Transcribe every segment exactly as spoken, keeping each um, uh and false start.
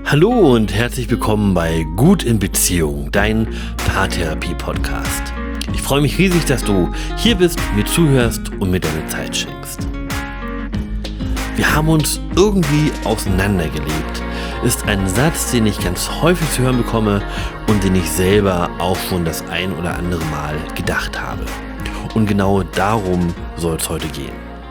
Hallo und herzlich willkommen bei Gut in Beziehung, dein Paartherapie-Podcast. Ich freue mich riesig, dass du hier bist, mir zuhörst und mir deine Zeit schenkst. Wir haben uns irgendwie auseinandergelebt, ist ein Satz, den ich ganz häufig zu hören bekomme und den ich selber auch schon das ein oder andere Mal gedacht habe. Und genau darum soll es heute gehen.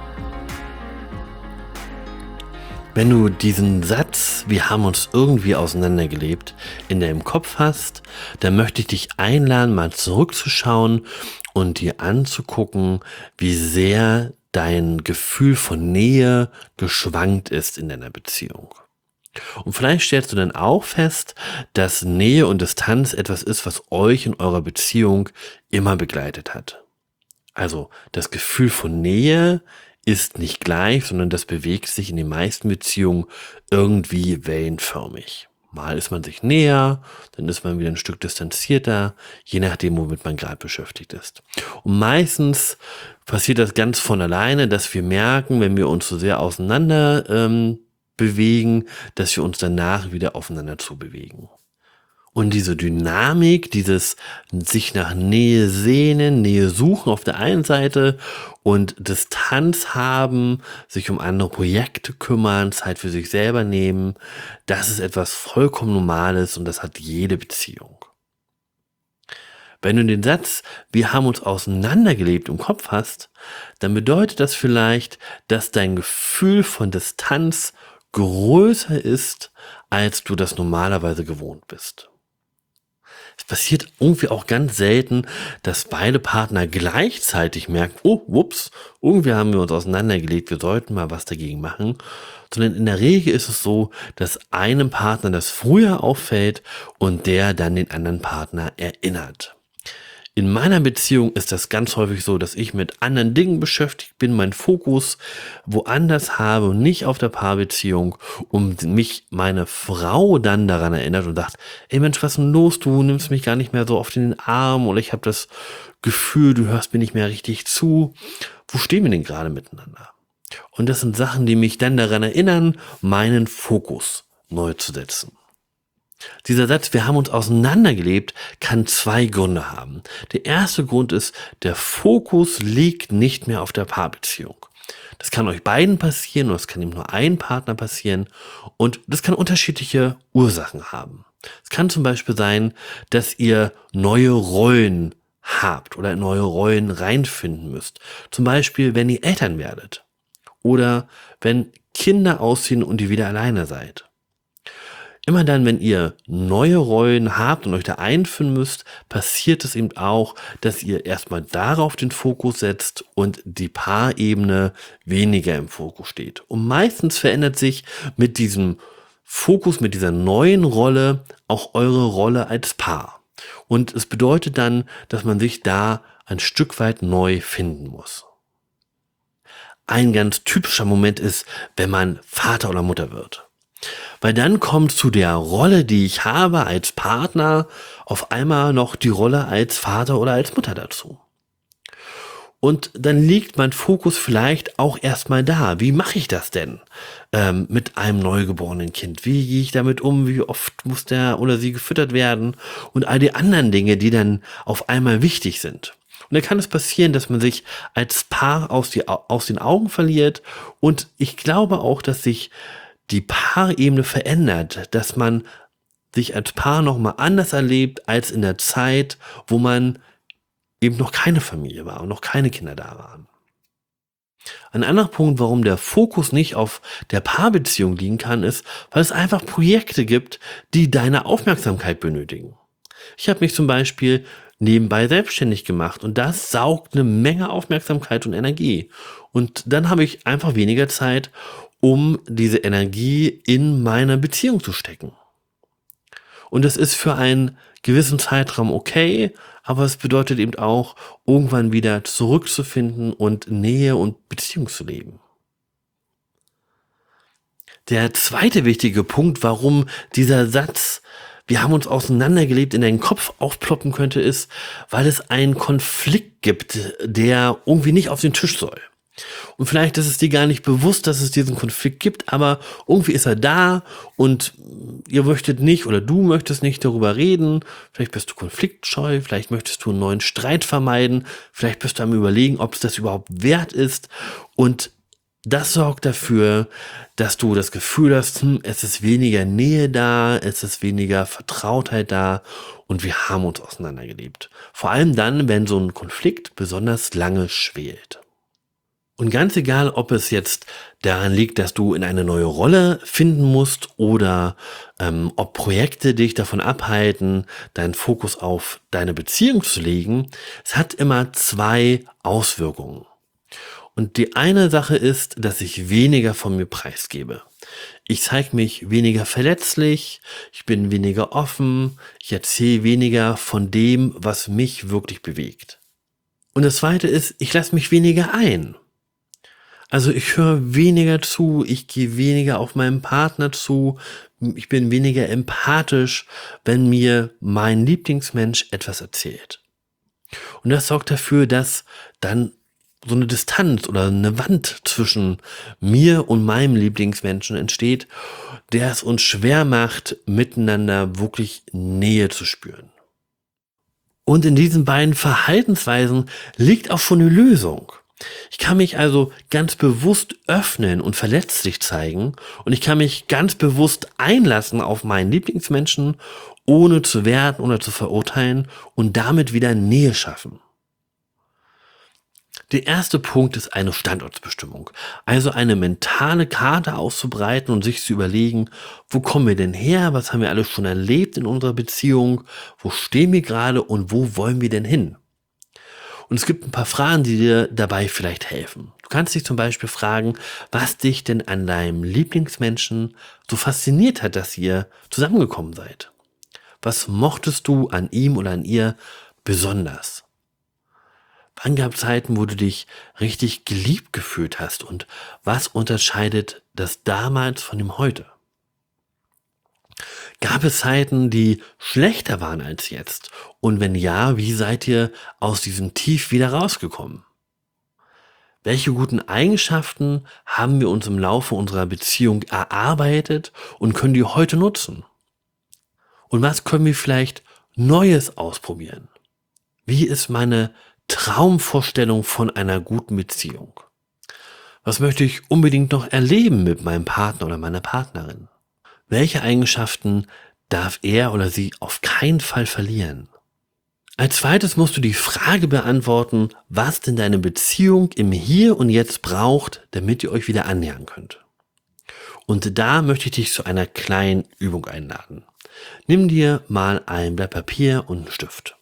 Wenn du diesen Satz, wir haben uns irgendwie auseinandergelebt, in deinem Kopf hast, dann möchte ich dich einladen, mal zurückzuschauen und dir anzugucken, wie sehr dein Gefühl von Nähe geschwankt ist in deiner Beziehung. Und vielleicht stellst du dann auch fest, dass Nähe und Distanz etwas ist, was euch in eurer Beziehung immer begleitet hat. Also das Gefühl von Nähe ist nicht gleich, sondern das bewegt sich in den meisten Beziehungen irgendwie wellenförmig. Mal ist man sich näher, dann ist man wieder ein Stück distanzierter, je nachdem, womit man gerade beschäftigt ist. Und meistens passiert das ganz von alleine, dass wir merken, wenn wir uns so sehr auseinander ähm, bewegen, dass wir uns danach wieder aufeinander zubewegen. Und diese Dynamik, dieses sich nach Nähe sehnen, Nähe suchen auf der einen Seite und Distanz haben, sich um andere Projekte kümmern, Zeit für sich selber nehmen, das ist etwas vollkommen Normales und das hat jede Beziehung. Wenn du den Satz, wir haben uns auseinandergelebt im Kopf hast, dann bedeutet das vielleicht, dass dein Gefühl von Distanz größer ist, als du das normalerweise gewohnt bist. Es passiert irgendwie auch ganz selten, dass beide Partner gleichzeitig merken, oh, whoops, irgendwie haben wir uns auseinandergelegt, wir sollten mal was dagegen machen. Sondern in der Regel ist es so, dass einem Partner das früher auffällt und der dann den anderen Partner erinnert. In meiner Beziehung ist das ganz häufig so, dass ich mit anderen Dingen beschäftigt bin, meinen Fokus woanders habe und nicht auf der Paarbeziehung und mich meine Frau dann daran erinnert und sagt, ey Mensch, was ist denn los, du nimmst mich gar nicht mehr so oft in den Arm oder ich habe das Gefühl, du hörst mir nicht mehr richtig zu. Wo stehen wir denn gerade miteinander? Und das sind Sachen, die mich dann daran erinnern, meinen Fokus neu zu setzen. Dieser Satz, wir haben uns auseinandergelebt, kann zwei Gründe haben. Der erste Grund ist, der Fokus liegt nicht mehr auf der Paarbeziehung. Das kann euch beiden passieren oder es kann eben nur einem Partner passieren und das kann unterschiedliche Ursachen haben. Es kann zum Beispiel sein, dass ihr neue Rollen habt oder in neue Rollen reinfinden müsst. Zum Beispiel, wenn ihr Eltern werdet oder wenn Kinder ausziehen und ihr wieder alleine seid. Immer dann, wenn ihr neue Rollen habt und euch da einfinden müsst, passiert es eben auch, dass ihr erstmal darauf den Fokus setzt und die Paarebene weniger im Fokus steht. Und meistens verändert sich mit diesem Fokus, mit dieser neuen Rolle auch eure Rolle als Paar. Und es bedeutet dann, dass man sich da ein Stück weit neu finden muss. Ein ganz typischer Moment ist, wenn man Vater oder Mutter wird. Weil dann kommt zu der Rolle, die ich habe als Partner, auf einmal noch die Rolle als Vater oder als Mutter dazu. Und dann liegt mein Fokus vielleicht auch erstmal da. Wie mache ich das denn ähm, mit einem neugeborenen Kind? Wie gehe ich damit um? Wie oft muss der oder sie gefüttert werden? Und all die anderen Dinge, die dann auf einmal wichtig sind. Und dann kann es passieren, dass man sich als Paar aus, die, aus den Augen verliert. Und ich glaube auch, dass sich die Paarebene verändert, dass man sich als Paar nochmal anders erlebt als in der Zeit, wo man eben noch keine Familie war und noch keine Kinder da waren. Ein anderer Punkt, warum der Fokus nicht auf der Paarbeziehung liegen kann, ist, weil es einfach Projekte gibt, die deine Aufmerksamkeit benötigen. Ich habe mich zum Beispiel nebenbei selbstständig gemacht und das saugt eine Menge Aufmerksamkeit und Energie. Und dann habe ich einfach weniger Zeit, um diese Energie in meine Beziehung zu stecken. Und das ist für einen gewissen Zeitraum okay, aber es bedeutet eben auch, irgendwann wieder zurückzufinden und Nähe und Beziehung zu leben. Der zweite wichtige Punkt, warum dieser Satz, wir haben uns auseinandergelebt, in deinen Kopf aufploppen könnte, ist, weil es einen Konflikt gibt, der irgendwie nicht auf den Tisch soll. Und vielleicht ist es dir gar nicht bewusst, dass es diesen Konflikt gibt, aber irgendwie ist er da und ihr möchtet nicht oder du möchtest nicht darüber reden. Vielleicht bist du konfliktscheu, vielleicht möchtest du einen neuen Streit vermeiden, vielleicht bist du am Überlegen, ob es das überhaupt wert ist. Und das sorgt dafür, dass du das Gefühl hast, hm, es ist weniger Nähe da, es ist weniger Vertrautheit da und wir haben uns auseinandergelebt. Vor allem dann, wenn so ein Konflikt besonders lange schwelt. Und ganz egal, ob es jetzt daran liegt, dass du in eine neue Rolle finden musst oder ähm, ob Projekte dich davon abhalten, deinen Fokus auf deine Beziehung zu legen, es hat immer zwei Auswirkungen. Und die eine Sache ist, dass ich weniger von mir preisgebe. Ich zeige mich weniger verletzlich, ich bin weniger offen, ich erzähle weniger von dem, was mich wirklich bewegt. Und das zweite ist, ich lasse mich weniger ein. Also ich höre weniger zu, ich gehe weniger auf meinen Partner zu, ich bin weniger empathisch, wenn mir mein Lieblingsmensch etwas erzählt. Und das sorgt dafür, dass dann so eine Distanz oder eine Wand zwischen mir und meinem Lieblingsmenschen entsteht, der es uns schwer macht, miteinander wirklich Nähe zu spüren. Und in diesen beiden Verhaltensweisen liegt auch schon eine Lösung. Ich kann mich also ganz bewusst öffnen und verletzlich zeigen und ich kann mich ganz bewusst einlassen auf meinen Lieblingsmenschen, ohne zu werten oder zu verurteilen und damit wieder Nähe schaffen. Der erste Punkt ist eine Standortsbestimmung, also eine mentale Karte auszubreiten und sich zu überlegen, wo kommen wir denn her, was haben wir alles schon erlebt in unserer Beziehung, wo stehen wir gerade und wo wollen wir denn hin? Und es gibt ein paar Fragen, die dir dabei vielleicht helfen. Du kannst dich zum Beispiel fragen, was dich denn an deinem Lieblingsmenschen so fasziniert hat, dass ihr zusammengekommen seid. Was mochtest du an ihm oder an ihr besonders? Wann gab es Zeiten, wo du dich richtig geliebt gefühlt hast? Und was unterscheidet das damals von dem heute? Gab es Zeiten, die schlechter waren als jetzt? Und wenn ja, wie seid ihr aus diesem Tief wieder rausgekommen? Welche guten Eigenschaften haben wir uns im Laufe unserer Beziehung erarbeitet und können die heute nutzen? Und was können wir vielleicht Neues ausprobieren? Wie ist meine Traumvorstellung von einer guten Beziehung? Was möchte ich unbedingt noch erleben mit meinem Partner oder meiner Partnerin? Welche Eigenschaften darf er oder sie auf keinen Fall verlieren? Als zweites musst du die Frage beantworten, was denn deine Beziehung im Hier und Jetzt braucht, damit ihr euch wieder annähern könnt. Und da möchte ich dich zu einer kleinen Übung einladen. Nimm dir mal ein Blatt Papier und einen Stift.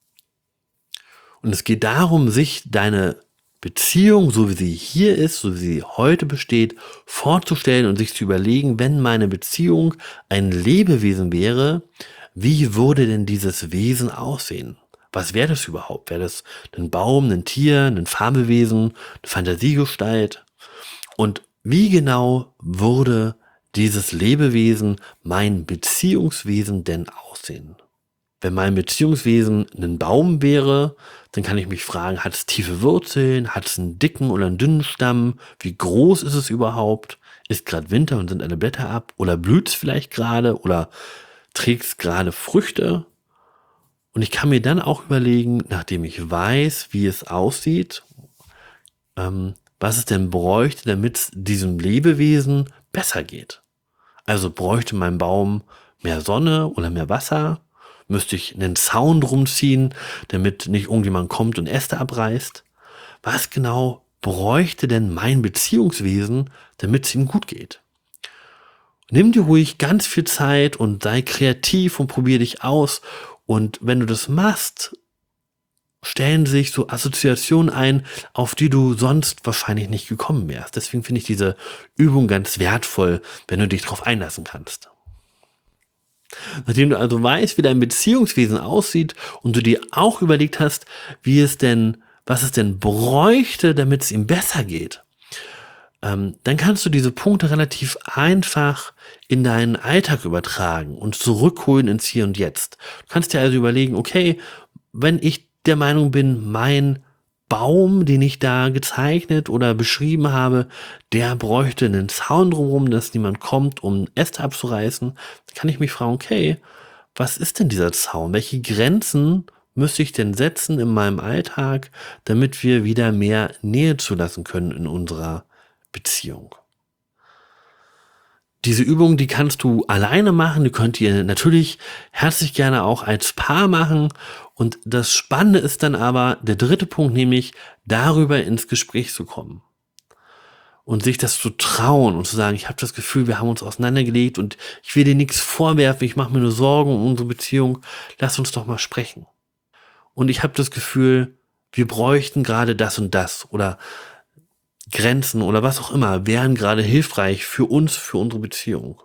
Und es geht darum, sich deine Beziehung, so wie sie hier ist, so wie sie heute besteht, vorzustellen und sich zu überlegen, wenn meine Beziehung ein Lebewesen wäre, wie würde denn dieses Wesen aussehen? Was wäre das überhaupt? Wäre das ein Baum, ein Tier, ein Fabelwesen, eine Fantasiegestalt? Und wie genau würde dieses Lebewesen, mein Beziehungswesen denn aussehen? Wenn mein Beziehungswesen ein Baum wäre, dann kann ich mich fragen, hat es tiefe Wurzeln, hat es einen dicken oder einen dünnen Stamm, wie groß ist es überhaupt, ist gerade Winter und sind alle Blätter ab oder blüht es vielleicht gerade oder trägt es gerade Früchte? Und ich kann mir dann auch überlegen, nachdem ich weiß, wie es aussieht, ähm, was es denn bräuchte, damit es diesem Lebewesen besser geht. Also bräuchte mein Baum mehr Sonne oder mehr Wasser? Müsste ich einen Zaun drum ziehen, damit nicht irgendjemand kommt und Äste abreißt? Was genau bräuchte denn mein Beziehungswesen, damit es ihm gut geht? Nimm dir ruhig ganz viel Zeit und sei kreativ und probier dich aus. Und wenn du das machst, stellen sich so Assoziationen ein, auf die du sonst wahrscheinlich nicht gekommen wärst. Deswegen finde ich diese Übung ganz wertvoll, wenn du dich darauf einlassen kannst. Nachdem du also weißt, wie dein Beziehungswesen aussieht und du dir auch überlegt hast, wie es denn, was es denn bräuchte, damit es ihm besser geht, ähm, dann kannst du diese Punkte relativ einfach in deinen Alltag übertragen und zurückholen ins Hier und Jetzt. Du kannst dir also überlegen, okay, wenn ich der Meinung bin, mein Baum, den ich da gezeichnet oder beschrieben habe, der bräuchte einen Zaun drumherum, dass niemand kommt, um Äste abzureißen. Dann kann ich mich fragen, okay, was ist denn dieser Zaun? Welche Grenzen müsste ich denn setzen in meinem Alltag, damit wir wieder mehr Nähe zulassen können in unserer Beziehung? Diese Übung, die kannst du alleine machen, die könnt ihr natürlich herzlich gerne auch als Paar machen. Und das Spannende ist dann aber der dritte Punkt, nämlich darüber ins Gespräch zu kommen. Und sich das zu trauen und zu sagen, ich habe das Gefühl, wir haben uns auseinandergelegt und ich will dir nichts vorwerfen, ich mache mir nur Sorgen um unsere Beziehung, lass uns doch mal sprechen. Und ich habe das Gefühl, wir bräuchten gerade das und das oder Grenzen oder was auch immer wären gerade hilfreich für uns, für unsere Beziehung.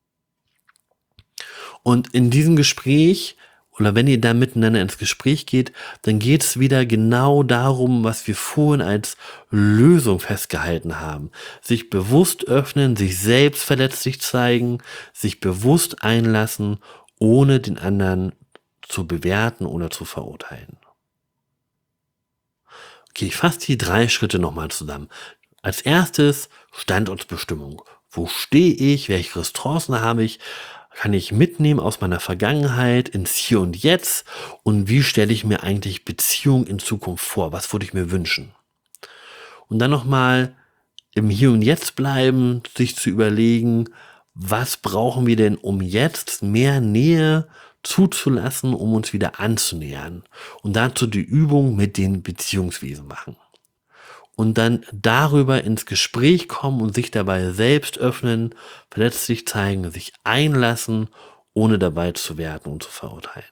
Und in diesem Gespräch oder wenn ihr da miteinander ins Gespräch geht, dann geht es wieder genau darum, was wir vorhin als Lösung festgehalten haben. Sich bewusst öffnen, sich selbst verletzlich zeigen, sich bewusst einlassen, ohne den anderen zu bewerten oder zu verurteilen. Okay, ich fasse die drei Schritte nochmal zusammen. Als erstes Standortbestimmung. Wo stehe ich? Welche Ressourcen habe ich? Kann ich mitnehmen aus meiner Vergangenheit ins Hier und Jetzt? Und wie stelle ich mir eigentlich Beziehung in Zukunft vor? Was würde ich mir wünschen? Und dann nochmal im Hier und Jetzt bleiben, sich zu überlegen, was brauchen wir denn, um jetzt mehr Nähe zuzulassen, um uns wieder anzunähern. Und dazu die Übung mit den Beziehungswesen machen. Und dann darüber ins Gespräch kommen und sich dabei selbst öffnen, verletzlich zeigen, sich einlassen, ohne dabei zu werten und zu verurteilen.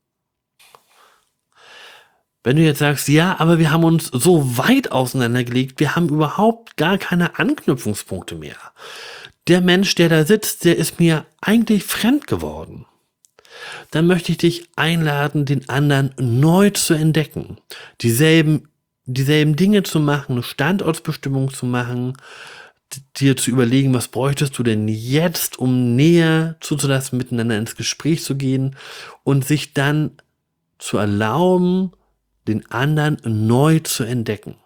Wenn du jetzt sagst, ja, aber wir haben uns so weit auseinandergelegt, wir haben überhaupt gar keine Anknüpfungspunkte mehr. Der Mensch, der da sitzt, der ist mir eigentlich fremd geworden. Dann möchte ich dich einladen, den anderen neu zu entdecken, dieselben dieselben Dinge zu machen, eine Standortsbestimmung zu machen, dir zu überlegen, was bräuchtest du denn jetzt, um näher zuzulassen, miteinander ins Gespräch zu gehen und sich dann zu erlauben, den anderen neu zu entdecken.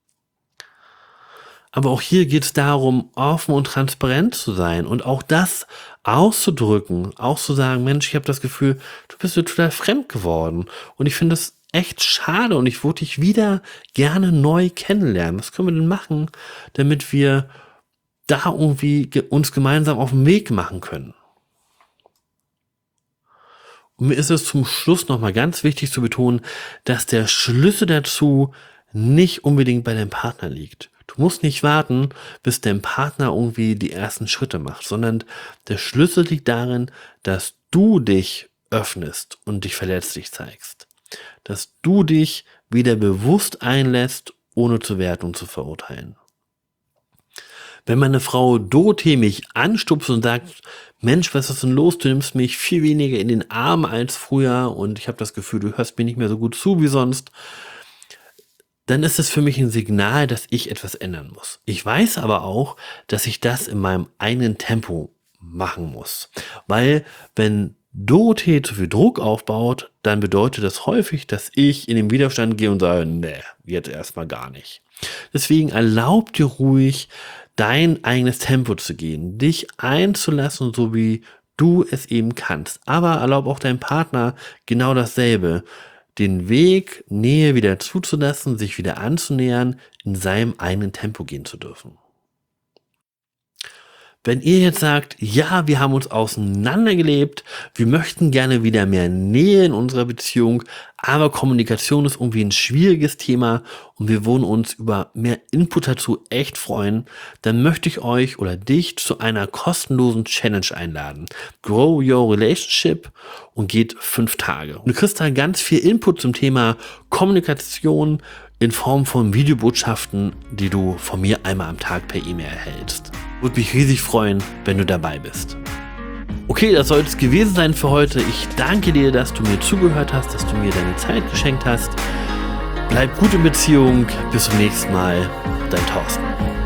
Aber auch hier geht es darum, offen und transparent zu sein und auch das auszudrücken, auch zu sagen, Mensch, ich habe das Gefühl, du bist mir total fremd geworden und ich finde es echt schade und ich würde dich wieder gerne neu kennenlernen. Was können wir denn machen, damit wir da irgendwie ge- uns gemeinsam auf den Weg machen können? Und mir ist es zum Schluss nochmal ganz wichtig zu betonen, dass der Schlüssel dazu nicht unbedingt bei deinem Partner liegt. Du musst nicht warten, bis dein Partner irgendwie die ersten Schritte macht, sondern der Schlüssel liegt darin, dass du dich öffnest und dich verletzlich zeigst. Dass du dich wieder bewusst einlässt, ohne zu werten und zu verurteilen. Wenn meine Frau Dorothee mich anstupst und sagt, Mensch, was ist denn los? Du nimmst mich viel weniger in den Arm als früher und ich habe das Gefühl, du hörst mir nicht mehr so gut zu wie sonst, dann ist es für mich ein Signal, dass ich etwas ändern muss. Ich weiß aber auch, dass ich das in meinem eigenen Tempo machen muss. Weil wenn Dorothee zu viel Druck aufbaut, dann bedeutet das häufig, dass ich in den Widerstand gehe und sage, nee, jetzt erstmal gar nicht. Deswegen erlaub dir ruhig, dein eigenes Tempo zu gehen, dich einzulassen, so wie du es eben kannst. Aber erlaub auch deinem Partner genau dasselbe, den Weg, Nähe wieder zuzulassen, sich wieder anzunähern, in seinem eigenen Tempo gehen zu dürfen. Wenn ihr jetzt sagt, ja, wir haben uns auseinandergelebt, wir möchten gerne wieder mehr Nähe in unserer Beziehung, aber Kommunikation ist irgendwie ein schwieriges Thema und wir würden uns über mehr Input dazu echt freuen, dann möchte ich euch oder dich zu einer kostenlosen Challenge einladen. Grow Your Relationship und geht fünf Tage. Und du kriegst da ganz viel Input zum Thema Kommunikation in Form von Videobotschaften, die du von mir einmal am Tag per E-Mail erhältst. Würde mich riesig freuen, wenn du dabei bist. Okay, das soll es gewesen sein für heute. Ich danke dir, dass du mir zugehört hast, dass du mir deine Zeit geschenkt hast. Bleib gut in Beziehung. Bis zum nächsten Mal. Dein Thorsten.